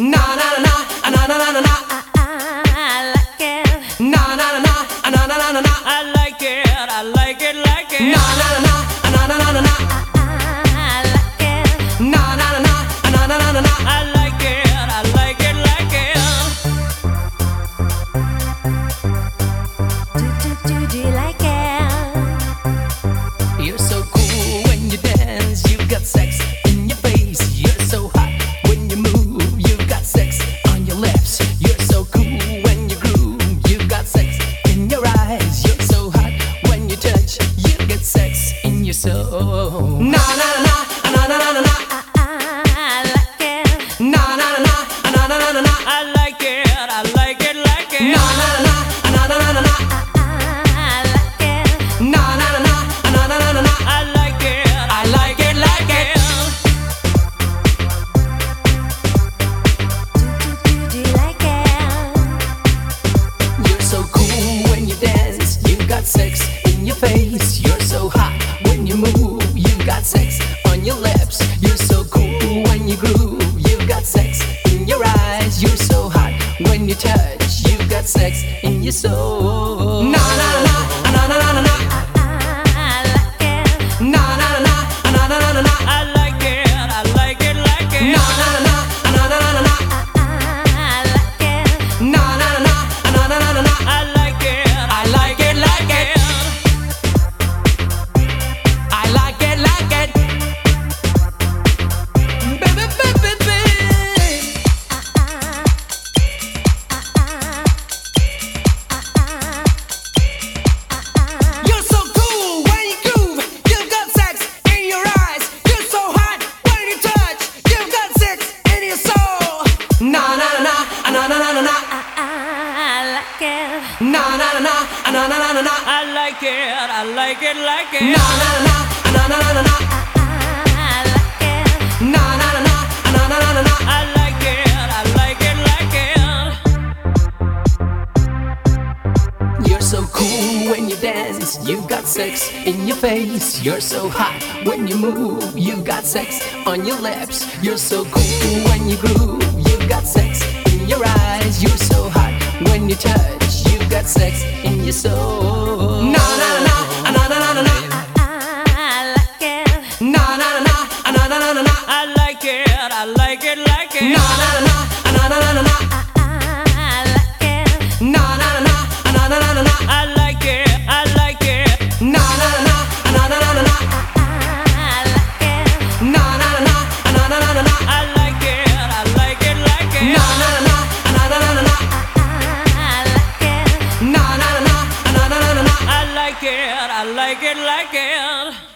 Na na na na na na na na. I like it. Na na na na na na na na. I like it, I like it, like it. Na na na na na na na na. I like it. Na na na na na na na. I like it, I like it, like it. Do you like it? You're so cool when you dance. You got sex in your face. You're so hot when you move. You got sex on your lips. You're so cool when you groove. You got sex in your eyes. You're so hot when you touch. You get sex in your soul. Na na na na na na na na. I like it. Na na na na na na na na. I like it, I like it, like it. Na na na na na na na. I like it. Na na na na na na na. I like it, I like it, like it. Do you like it? You're so cool when you dance. You got sex in your face. You're so hot when you move. You got sex on your lips. You're so cool when you groove. You got sex in your eyes. You're so hot when you touch. You got sex in your soul. Na na na na na na na na. I like it. Na na na na na na na na. I like it, I like it, like it. Na na na na na na na na. I like it. Na na na na na na na. I like it, I like it, like it. I like it, like it. Baby, baby, baby. You're so cool when you groove. You've got sex in your eyes. You're so hot when you touch. You've got sex in your soul. Na na na na na na na na. I like it. Na na na na na na na na. I like it, I like it, like it. Na na na na na na na na. I like it. Na na na na na na na. I like it, I like it, like it. You're so cool when you dance. You got sex in your face. You're so hot when you move. You got sex on your lips. You're so cool when you groove. You got sex in your eyes. You're so hot when you touch. You got sex in your soul. Na na na na na na na na. I like it. Na na na na na na na na. I like it, I like it, like it. Na na na na na na na. I like it. Na na na na na na na. I like it, I like it. Na na na na na na na. I like it. Na na na na na na na. I like it, I like it, like it. Na na na na na na na. I like it. Na na na na na na na. I like it, I like it, like it.